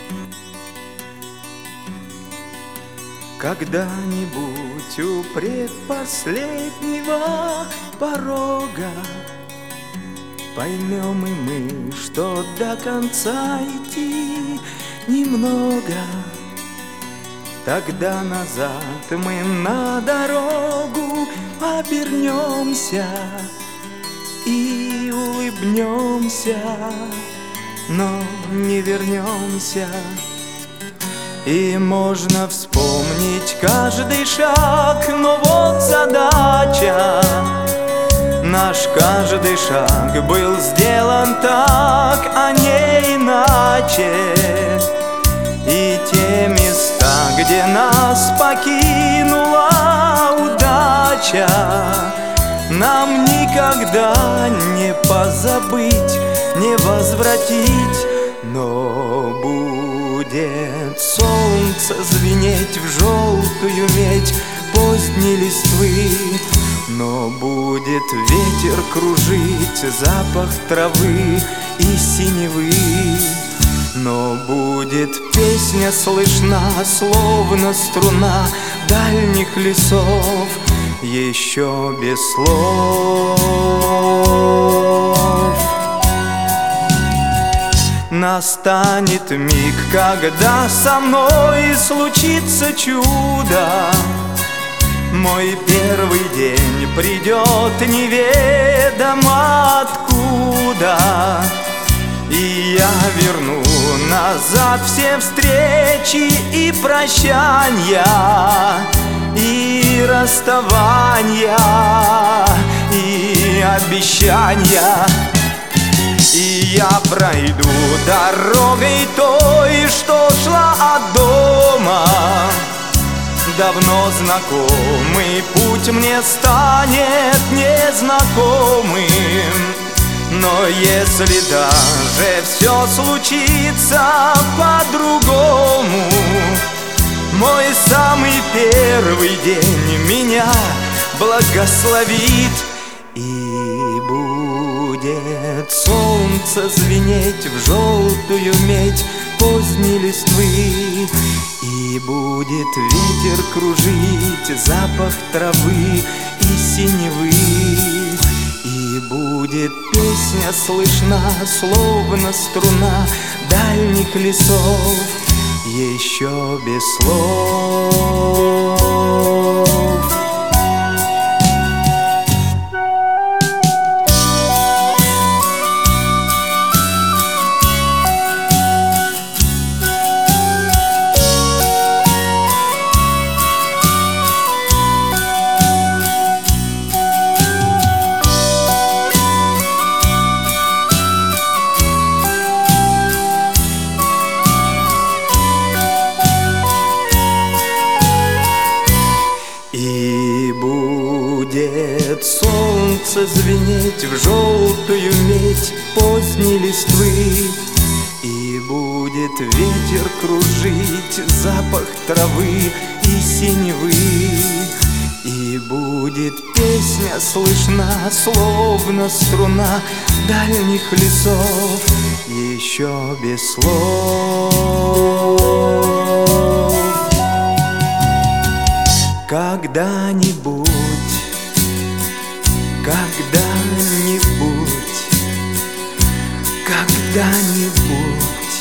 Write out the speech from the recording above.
Когда-нибудь у предпоследнего порога поймем и мы, что до конца идти немного. Тогда назад мы на дорогу обернемся и улыбнемся, но не вернемся. И можно вспомнить каждый шаг, но вот задача. Наш каждый шаг был сделан так, а не иначе. И те места, где нас покинула удача, нам никогда не позабыть, не возвратить. Но будет солнце звенеть в желтую медь поздней листвы, но будет ветер кружить запах травы и синевы. Но будет песня слышна, словно струна дальних лесов, еще без слов. Настанет миг, когда со мной случится чудо. Мой первый день придет неведомо откуда, и я верну назад все встречи и прощания, и расставания, и обещания. И я пройду дорогой той, что шла от дома. Давно знакомый путь мне станет незнакомым. Но если даже все случится по-другому, мой самый первый день меня благословит. И будет солнце звенеть в желтую медь поздней листвы, и будет ветер кружить запах травы и синевы, и будет песня слышна, словно струна дальних лесов, еще без слов. И будет солнце звенеть в желтую медь поздней листвы, и будет ветер кружить запах травы и синевы, и будет песня слышна, словно струна дальних лесов, еще без слов. Когда-нибудь, когда-нибудь, когда-нибудь